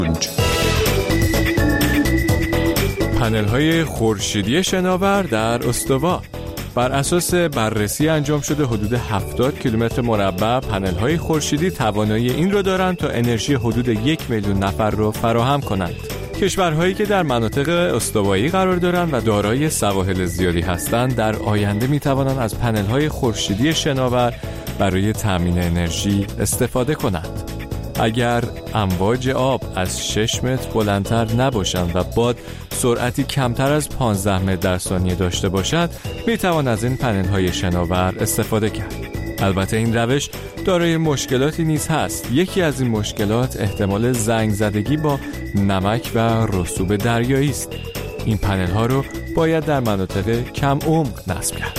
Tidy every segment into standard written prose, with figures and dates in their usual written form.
پنل‌های خورشیدی شناور در استوا. بر اساس بررسی انجام شده حدود 70 کیلومتر مربع پنل‌های خورشیدی توانایی این رو دارند تا انرژی حدود 1 میلیون نفر رو فراهم کنند. کشورهایی که در مناطق استوایی قرار دارند و دارای سواحل زیادی هستند در آینده می‌توانند از پنل‌های خورشیدی شناور برای تامین انرژی استفاده کنند. اگر امواج آب از 6 متر بلندتر نباشند و باد سرعتی کمتر از 15 متر در ثانیه داشته باشد، میتوان از این پنل‌های شناور استفاده کرد. البته این روش دارای مشکلاتی نیز هست. یکی از این مشکلات احتمال زنگ زدگی با نمک و رسوب دریایی است. این پنل‌ها رو باید در مناطق کم عمق نصب کرد.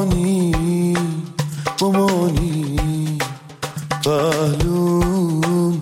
بمانی پهلو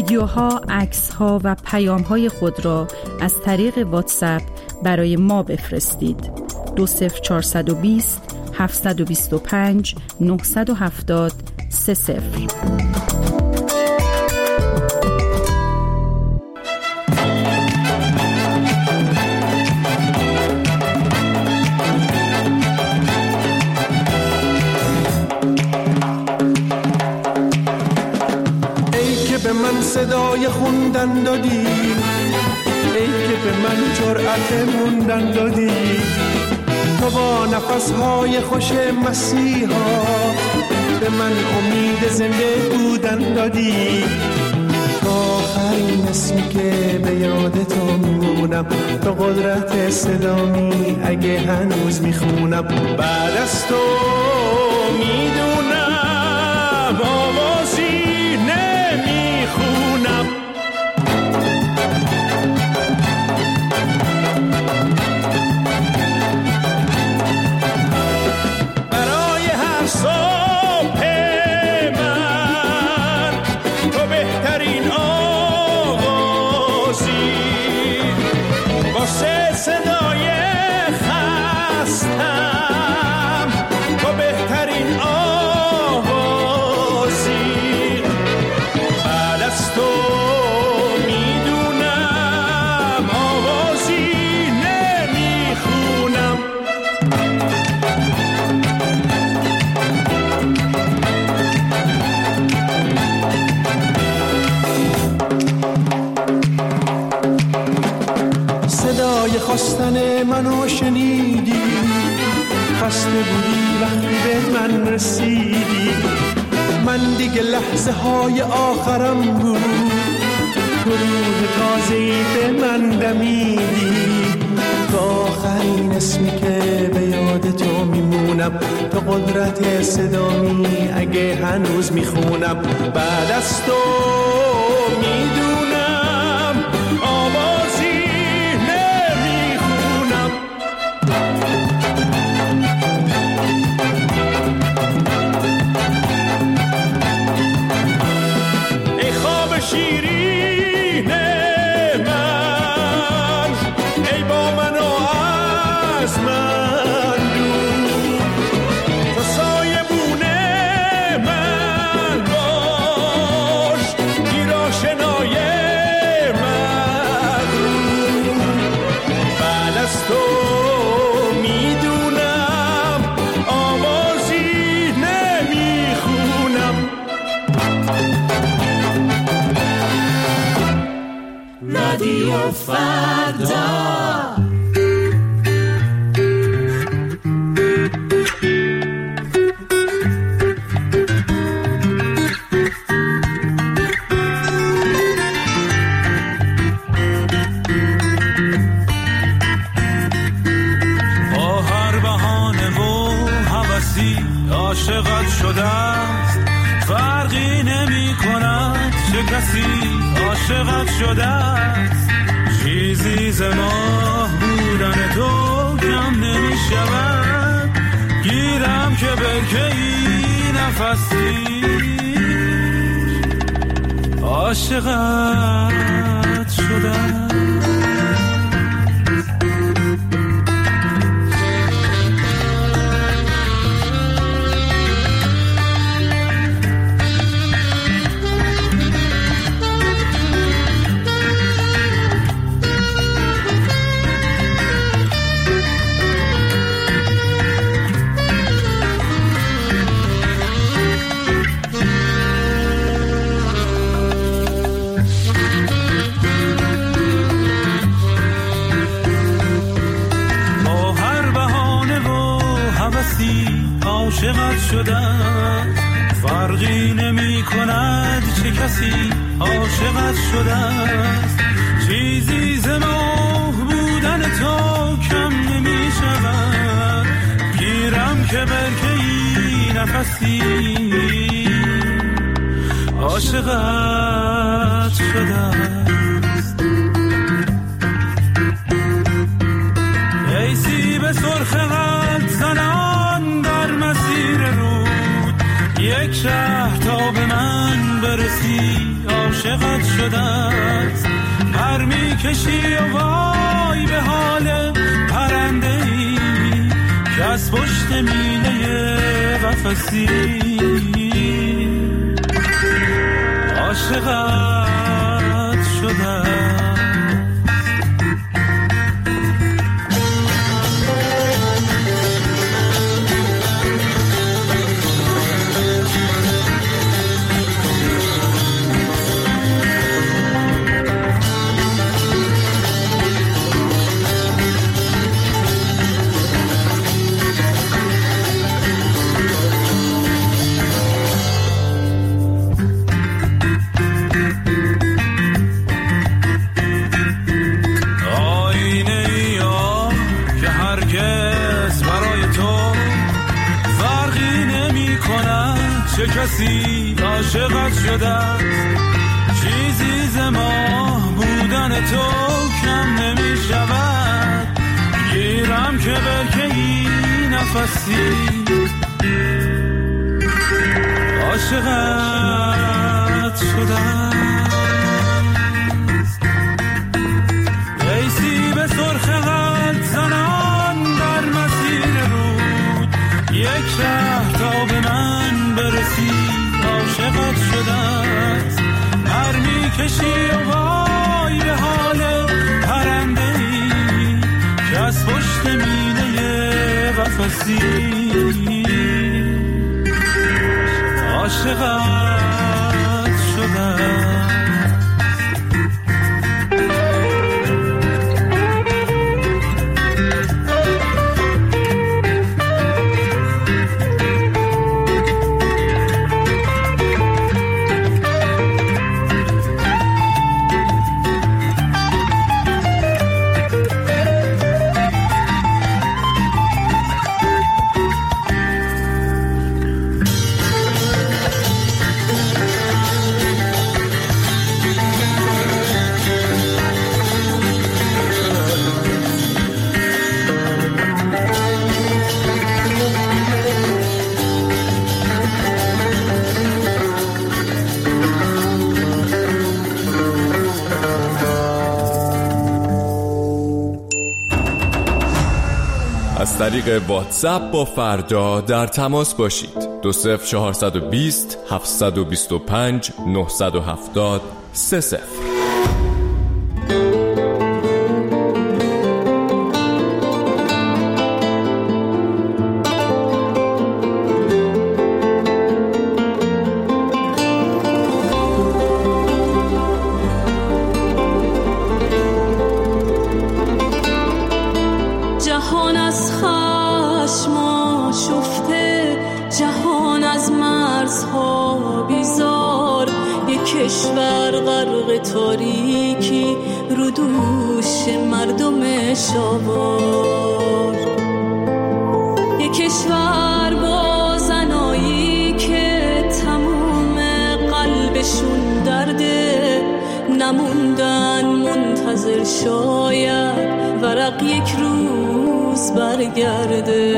ویدیوها، عکس‌ها و پیام‌های خود را از طریق واتساپ برای ما بفرستید. 20420 725 970 30. من صدای خوندن دادی، ای که به من جرأت موندن دادی، تو با نفسهای خوش مسیحا به من امید زنده بودن دادی. تو آخرین اسمی که به یاد تو میمونم، تو قدرت صدامی اگه هنوز میخونم. بعد از تو میدونم آوازی نمیخونم. برای هر صبح من تو بهترین آوازی، واسه صدای خستم تو بهترین آوازی. بعد از تو میدونم آوازی نمیخونم. صدای خواستن منو شنیدی، خسته بودی وقتی به من رسیدی. من دیگه لحظه های آخرم بود، تو روح تازه‌ای به من دمیدی. تو آخرین اسمی که به یاد تو میمونم، تو قدرت صدامی اگه هنوز میخونم. بعد از تو میدونم آوازی نمیخونم. ای خواب شیرین من، ای با من و از من دور، تو سایبون من باش، گیر آشنای من رو. بعد از تو میدونم آوازی نمیخونم. رادیو فردا. با هر بهانه و هوسی عاشقت شده است، فرقی نمی کند چه کسی عاشقت شده است. چیزی ز ماه بودن تو کم نمی شود، گیرم که برکه‌ای نفسی عاشقت شده است. عاشقت شده فرقی نمی کند چه کسی عاشقت شده است. چیزی ز ماه بودن تو کم نمی شود، گیرم که برکه‌ای نفسی عاشقت شده است. ای سیب سرخ قد زنان در مسیر رود، یک شهر تا به من برسی عاشقت شده است. پر میکشی و وای به حال پرنده‌ای که از پشت میله قفسی عاشقت شده است. چه کسی عاشقت شده است. چیزی ز ماه بودن تو کم نمی شود. گیرم که برکه‌ای نفسی عاشقت شده است. ای سیب سرخ قلب زنان در مسیر رود، یک شهر تا به من برسی عاشقت شده است. پر میکشی و وای به حال پرنده‌ای که از پشت میله قفسی عاشقت شده است. از طریق واتساپ با فردا در تماس باشید. 20420 725 970 30. جهان از خشم آشفته، جهان از مرزها بیزار، یک کشور غرق تاریکی رو دوش مردمش آوار. یک کشور با زنایی که تموم قلبشون درده، نموندن منتظر شاید ورق یک روز برگرده،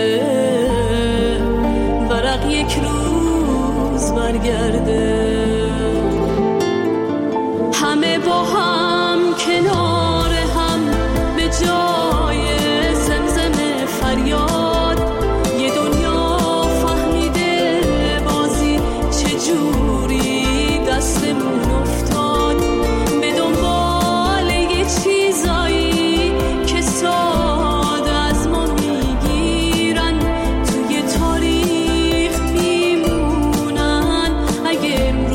ورق یک روز برگرده. همه با هم کنار هم به جای زمزم فریاد، یه دنیا فهمیده بازی چجوری دستمون افتاد. به دنبال یه چیزایی که ساده از ما میگیرن، توی تاریخ میمونن. اگه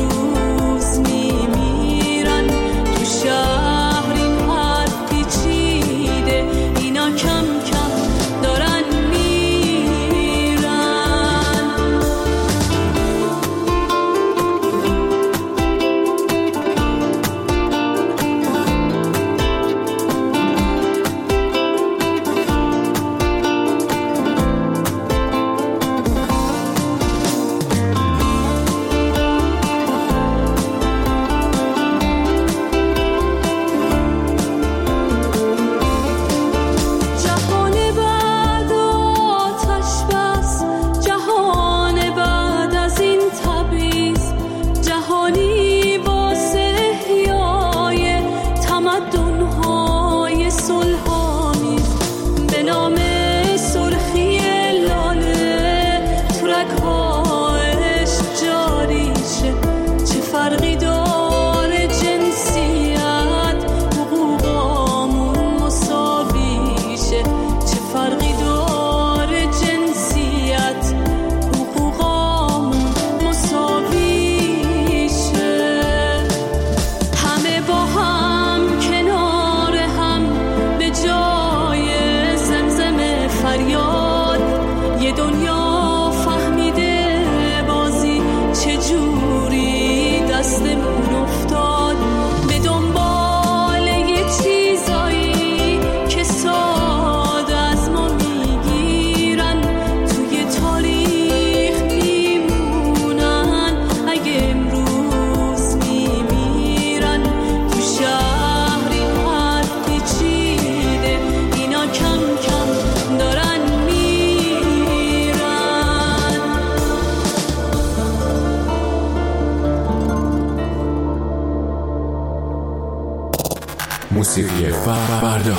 موسیقی فردا.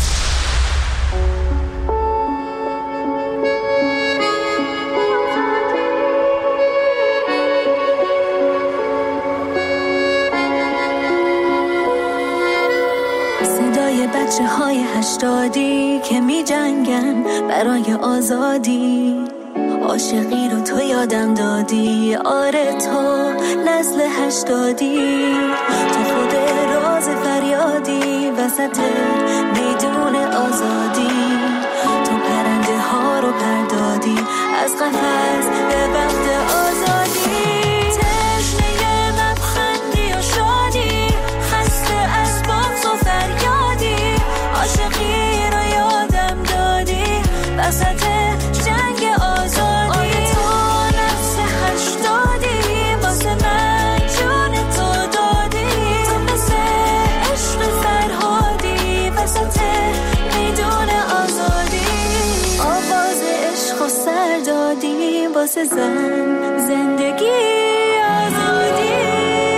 صدای بچه های 80 که می جنگن برای آزادی، عاشقی رو تو یادم دادی، آره تو نسل 80 تو خود راز فریادی وسط میدون آزادی، تو پرنده ها رو پردادی از قفس به وقت آزادی، تشنه لبخندی و شادی، خسته از بغض و فریادی، عاشقی رو یادم دادی وسط جنگ آزادی، آره تو نفس 80 واسه من جون تو دادی، تو مثل عشق فرهادی وسط میدون آزادی، آواز عشق و سر دادی واسه زن زندگی آزادی.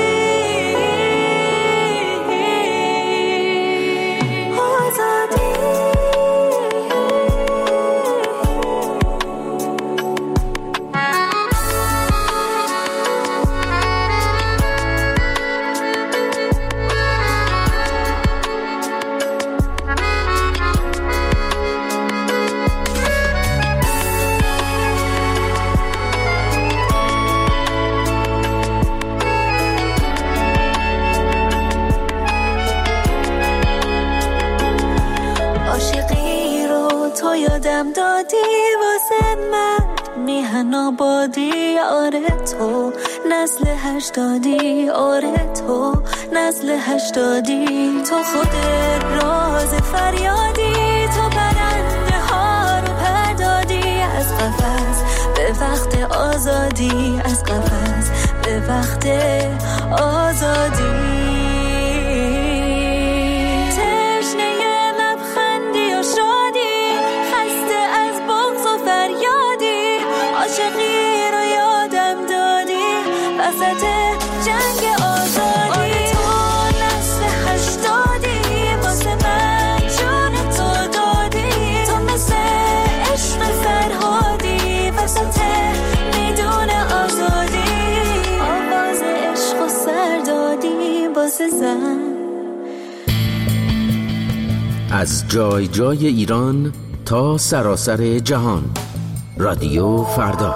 یادم دادی واسه من میهن آبادی، آره تو نسل 80 آره تو نسل 80 تو خود راز فریادی، تو پرنده ها رو پردادی از قفس به وقت آزادی، از قفس به وقت آزادی، عاشقی رو یادم دادی وسط جنگ آزادی، آره تو نسل 80 واسه من جون تو دادی، تو مثل عشق فرهادی وسط میدون آزادی، آواز عشق و سر دادی واسه زن. از جای جای ایران تا سراسر جهان، رادیو فردا.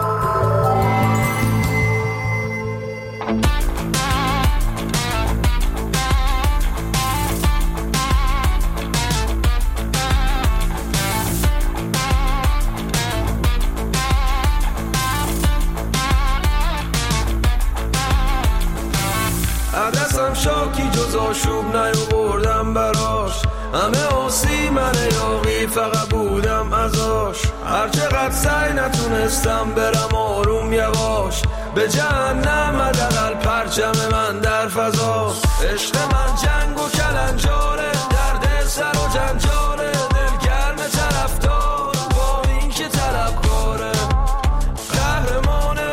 عدسم شاکی جز آشوب نیاوردم براش، همه آسی من یاقی فقط بودم ازاش، هرچقدر سعی نتونستم برم آروم یواش، به جهنم حداقل پرچم من در فضاست، عشق من جنگ و کلنجاره، درد سر و جنجاله، دلگرم طرفدار با این که طلبکاره، قهرمانه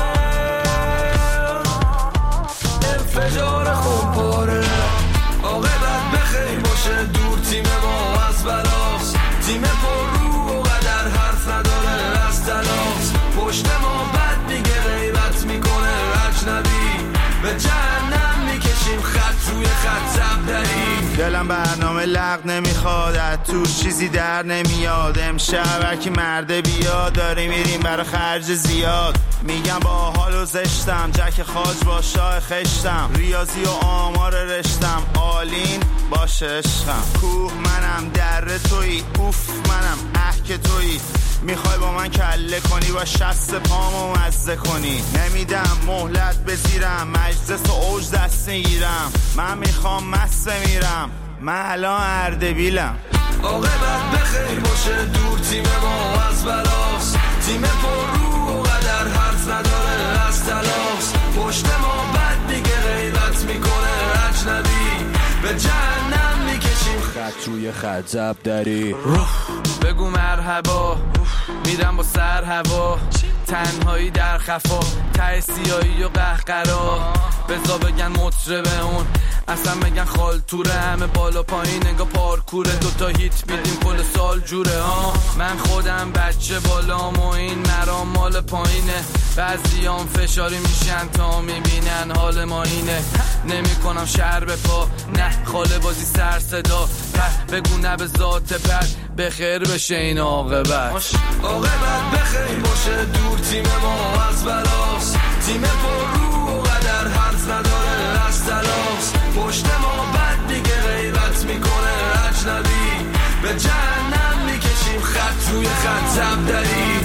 انفجار خونپاره، عاقبت بخیر باشه دور تیم ما از بلاست، تیم پر رو و قدر حرف نداره از تلاست، پشت ما بد میگه غیبت میکنه اجنبی، به جهنم میکشیم خط روی خط زبدری، دلم برنامه لغ نمیخواد، از توش چیزی در نمیاد، امشب هرکی مرده بیاد، داریم میریم برای خرج زیاد، میگم با حال و زشتم، جک خاج با شاه خشتم، ریاضی و آمار رشتم، آلین باشه عشقم، کوه منم در توی، اوف منم که توی، میخوای با من کله کنی و شست پامو مزه کنی، نمیدم مهلت بزیرم، مجلس و اوج دست میگیرم، من میخوام مست میرم، من الان اردبیلم، عاقبت بخیر باشه دور تیم ما از بلاست، تیم پر رو و قدر حرف نداره از تلاست، پشت ما بد دیگه غیبت میکنه اجنبی، به جهنم میکشیم خط روی خط زبدری، بگو مرحبا میرم با سر هوا، تنهایی در خفا، ته سیایی و قهقرا، بزا بگن مطربه اون اصلا میگن خالتوره، همه بالا پایین انگار پارکوره، دوتا هیت میدیم کل سال جوره ها. من خودم بچه بالام و این مرام مال پایینه، بعضیام فشاری میشن تا میبینن حال ما اینه. نمی کنم شهر به پا، نه خاله بازی سر صدا، بگو نه به ذات بد، بخیر بشه این عاقبت. عاقبت بخیر باشه، دور تیم ما از بلاس، تیم پر رو و قدر حرف نداره از تلاس، پشت ما بد دیگه غیبت میکنه اجنبی، به جهنم میکشیم خط روی خط تبدلی.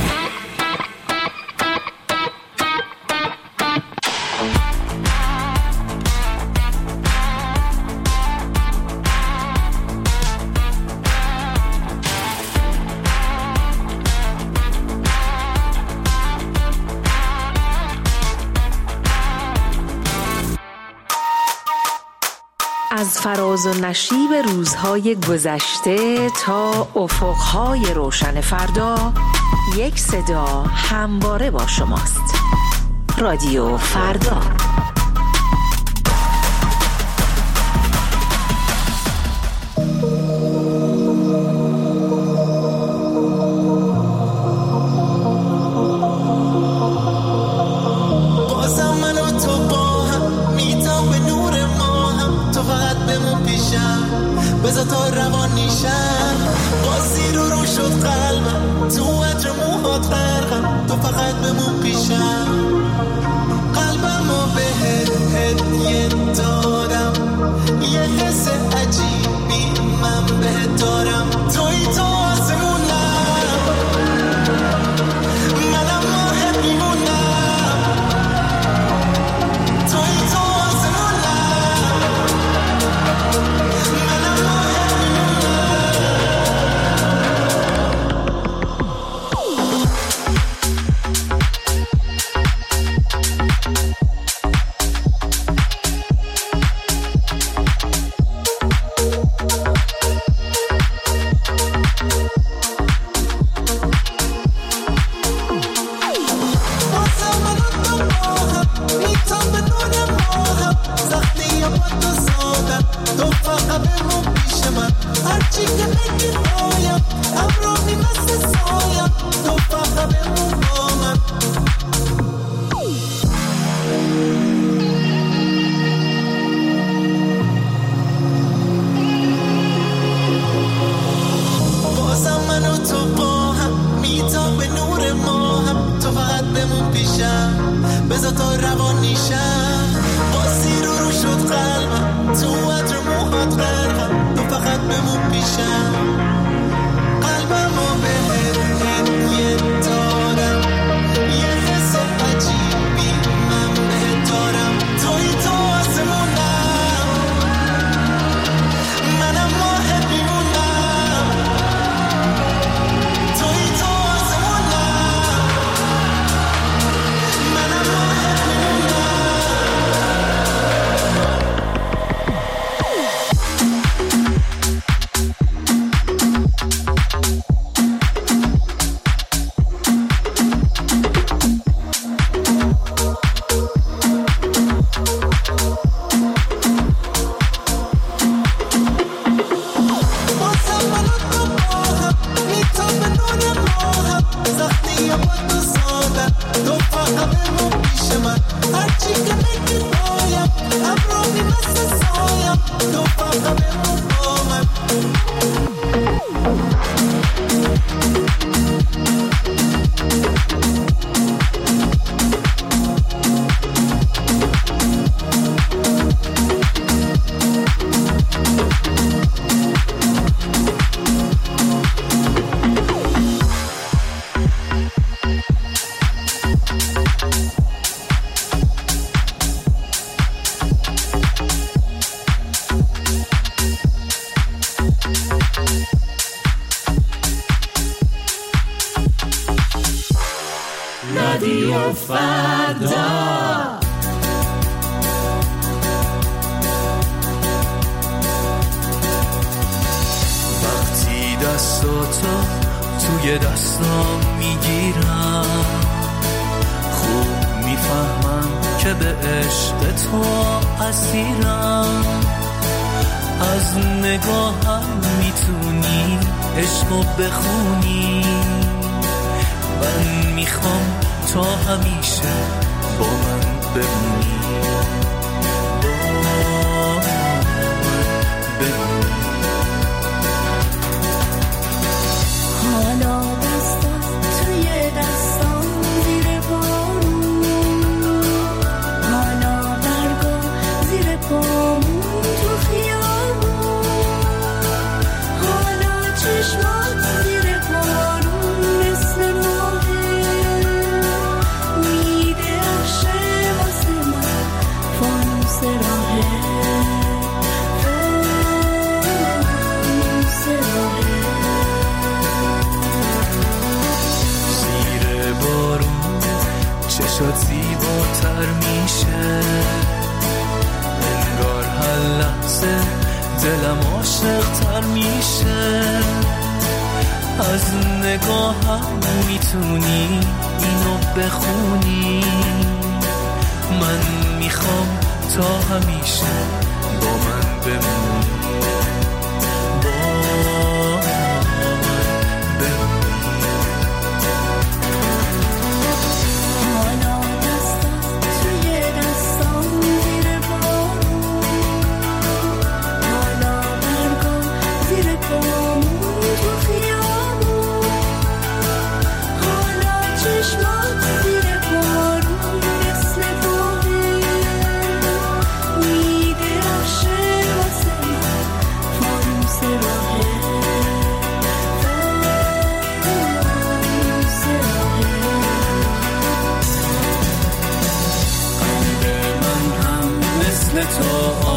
از فراز و نشیب روزهای گذشته تا افقهای روشن فردا، یک صدا همواره با شماست. رادیو فردا. بذار تا روان نیشم، بازی رو شد قلبم، تو عطر موهات غرقم، تو فقط بمون پیشم. قلبمو بهت هدیه دادم، یه حس عجیبی من بهت دارم، توی تو آسمونم، منم ماهت میمونم، توی تو رادیو فردا. وقتی دستاتو توی دستام میگیرم، خوب میفهمم که به عشق تو اسیرم. از نگاهم میتونی عشقو بخونی، من میخوام تا همیشه با من بمونی، با من بمونی. حالا دستات توی دستام زیر بارون، حالا برگا زیر پامون تو خیابون، حالا چشمات زیر بارون مثل ماهه، میده عرشه واسه من فانوس راهه، فانوس راهه. زیر بارون چشات زیباتر میشه، انگار هر لحظه دلم عاشق‌تر میشه، از نگاهم میتونی اینو بخونی، من میخوام تا همیشه با من بمونی، با من بمونی. حالا دستات توی دستام زیر بارون، حالا برگا زیر پامون تو خیابون، حالا چشمات زیر بارون مثل باقی، میده عرشه واسه من فانوس راهه، فانوس راهه. قلب من هم مثل تو